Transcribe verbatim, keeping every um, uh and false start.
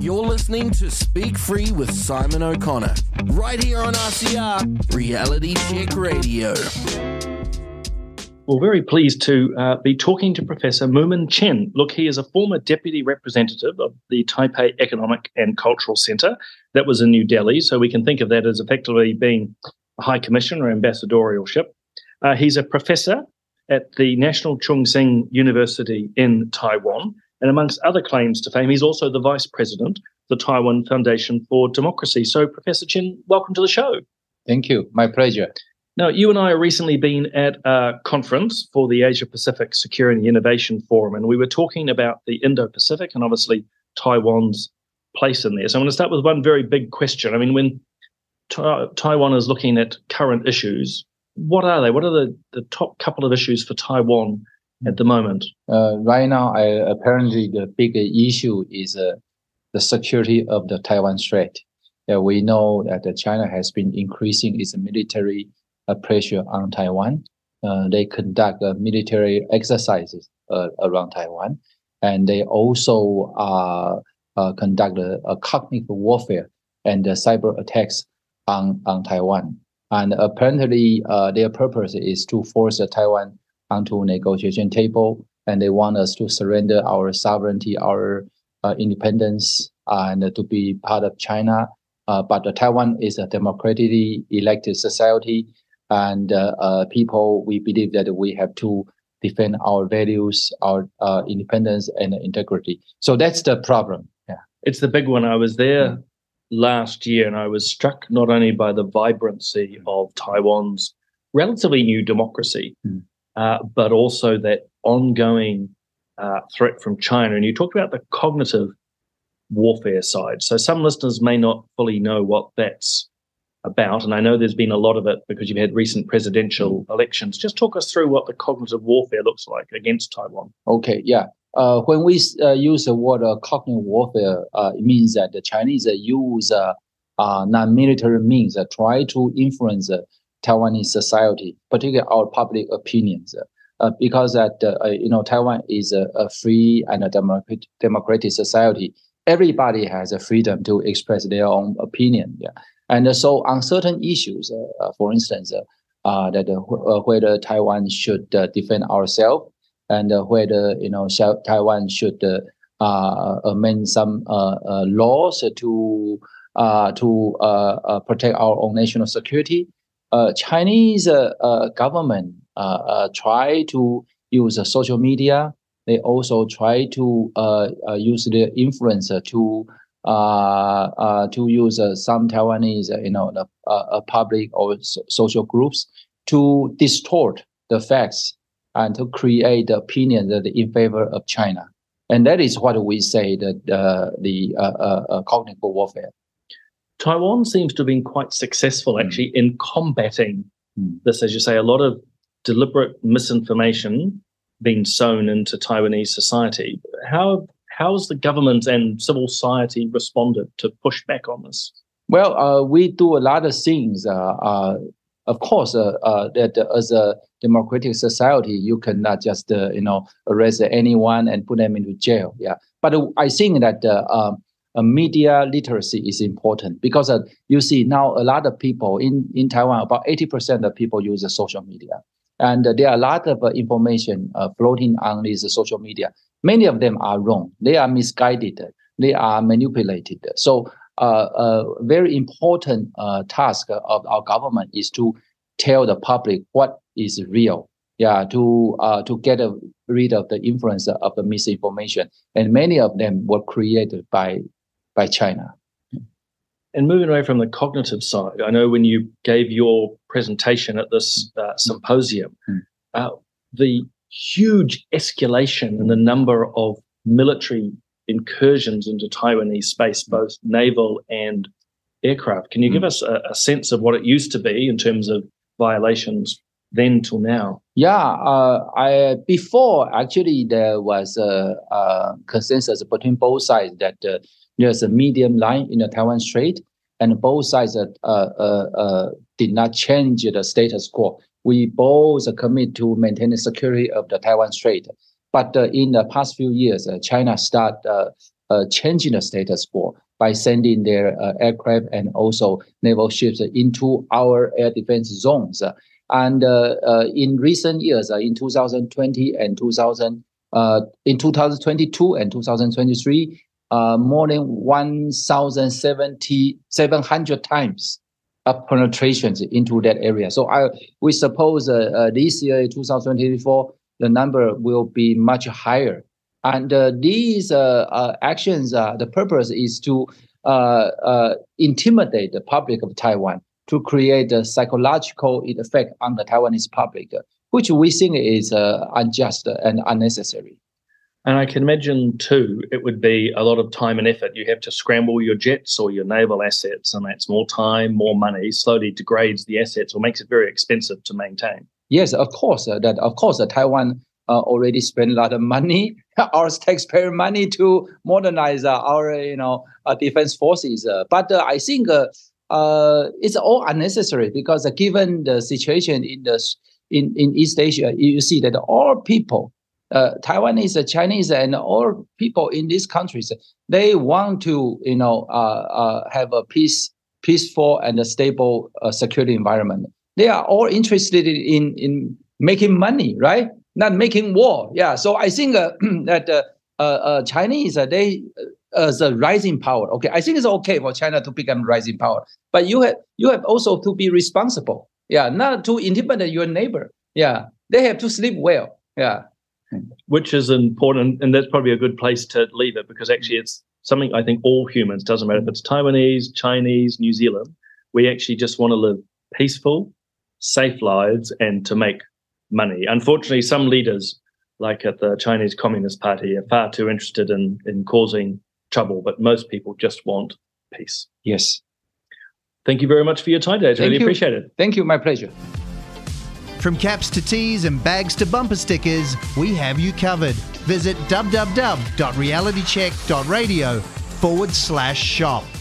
You're listening to Speak Free with Simon O'Connor, right here on R C R, Reality Check Radio. Well, very pleased to uh, be talking to Professor Moomin Chen. Look, he is a former deputy representative of the Taipei Economic and Cultural Centre that was in New Delhi, so we can think of that as effectively being a high commission or ambassadorialship. Uh, he's a professor at the National Chung Sing University in Taiwan, and amongst other claims to fame, he's also the vice president of the Taiwan Foundation for Democracy. So, Professor Chen, welcome to the show. Thank you. My pleasure. Now, you and I have recently been at a conference for the Asia-Pacific Security and Innovation Forum, and we were talking about the Indo-Pacific and obviously Taiwan's place in there. So I'm going to start with one very big question. I mean, when ta- Taiwan is looking at current issues, what are they? What are the, the top couple of issues for Taiwan at the moment? Uh, right now, I, apparently the big issue is uh, the security of the Taiwan Strait. Uh, we know that uh, China has been increasing its military uh, pressure on Taiwan. Uh, they conduct uh, military exercises uh, around Taiwan, and they also uh, uh, conduct a, a cognitive warfare and uh, cyber attacks on, on Taiwan. And apparently, uh, their purpose is to force uh, Taiwan onto a negotiation table, and they want us to surrender our sovereignty, our uh, independence, uh, and uh, to be part of China. Uh, but uh, Taiwan is a democratically elected society, and uh, uh, people, we believe that we have to defend our values, our uh, independence, and integrity. So that's the problem. Yeah, it's the big one. I was there mm. last year, and I was struck not only by the vibrancy of Taiwan's relatively new democracy, mm. uh, but also that ongoing uh, threat from China. And you talked about the cognitive warfare side. So some listeners may not fully know what that's about, and I know there's been a lot of it because you've had recent presidential elections. Just talk us through what the cognitive warfare looks like against Taiwan. Okay, yeah. Uh, when we uh, use the word uh, cognitive warfare, uh, it means that the Chinese uh, use uh, uh, non-military means, uh, try to influence uh, Taiwanese society, particularly our public opinions, uh, because that uh, you know Taiwan is a, a free and a democratic, democratic society. Everybody has a freedom to express their own opinion. Yeah. And uh, so on certain issues, uh, uh, for instance, uh, uh, that uh, whether Taiwan should uh, defend ourselves, and uh, whether you know Taiwan should uh, uh, amend some uh, uh, laws to uh, to uh, uh, protect our own national security, uh, Chinese uh, uh, government uh, uh, try to use uh, social media. They also try to uh, uh, use their influence uh, to uh, uh, to use uh, some Taiwanese, uh, you know, the uh, public or so- social groups to distort the facts and to create the opinion that in favor of China. And that is what we say that uh, the uh, uh, cognitive warfare. Taiwan seems to have been quite successful actually mm. in combating mm. this, as you say, a lot of deliberate misinformation being sown into Taiwanese society. How how has the government and civil society responded to push back on this? Well, uh, we do a lot of things. Uh, uh, of course, uh, uh, that as a democratic society, you cannot just uh, you know arrest anyone and put them into jail. Yeah, but uh, I think that uh, uh, uh, media literacy is important because uh, you see now a lot of people in in Taiwan, about eighty percent of people use uh, social media. And uh, there are a lot of uh, information uh, floating on these uh, social media. Many of them are wrong. They are misguided. They are manipulated. So uh, a very important uh, task of our government is to tell the public what is real. Yeah, to uh, to get uh, rid of the influence of the misinformation. And many of them were created by by China. And moving away from the cognitive side, I know when you gave your presentation at this uh, symposium, mm. uh, the huge escalation in the number of military incursions into Taiwanese space, both naval and aircraft. Can you mm. give us a, a sense of what it used to be in terms of violations then till now? Yeah, uh, I before actually there was a, a consensus between both sides that uh, there's a medium line in the Taiwan Strait, and both sides uh, uh, uh, did not change the status quo. We both commit to maintain the security of the Taiwan Strait. But uh, in the past few years, uh, China started uh, uh, changing the status quo by sending their uh, aircraft and also naval ships into our air defense zones. And uh, uh, in recent years, uh, in two thousand twenty and two thousand, uh, in two thousand twenty-two and two thousand twenty-three, uh, more than one thousand seven hundred times of penetrations into that area. So I we suppose uh, uh, this year, two thousand twenty-four, the number will be much higher. And uh, these uh, uh, actions, uh, the purpose is to uh, uh, intimidate the public of Taiwan, to create a psychological effect on the Taiwanese public, which we think is uh, unjust and unnecessary. And I can imagine, too, it would be a lot of time and effort. You have to scramble your jets or your naval assets, and that's more time, more money, slowly degrades the assets or makes it very expensive to maintain. Yes, of course. Uh, that of course, uh, Taiwan uh, already spent a lot of money, our taxpayer money, to modernize uh, our, you know, uh, defense forces. Uh, but uh, I think uh, uh, it's all unnecessary because uh, given the situation in the in, in East Asia, you see that all people, uh, Taiwanese, uh, Chinese, and all people in these countries, they want to, you know, uh, uh, have a peace, peaceful and a stable uh, security environment. They are all interested in in making money, right? Not making war. Yeah. So I think uh, that uh, uh, uh, Chinese, uh, they uh, as a rising power. Okay, I think it's okay for China to become rising power, but you have you have also to be responsible. Yeah, not to intimidate your neighbor. Yeah, they have to sleep well. Yeah, which is important, and that's probably a good place to leave it because actually it's something I think all humans, doesn't matter if it's Taiwanese, Chinese, New Zealand, we actually just want to live peaceful, safe lives and to make money. Unfortunately, some leaders, like at the Chinese Communist Party, are far too interested in, in causing trouble, but most people just want peace. Yes. Thank you very much for your time today. I really appreciate it. Thank you. My pleasure. From caps to tees and bags to bumper stickers, we have you covered. Visit www.realitycheck.radio forward slash shop.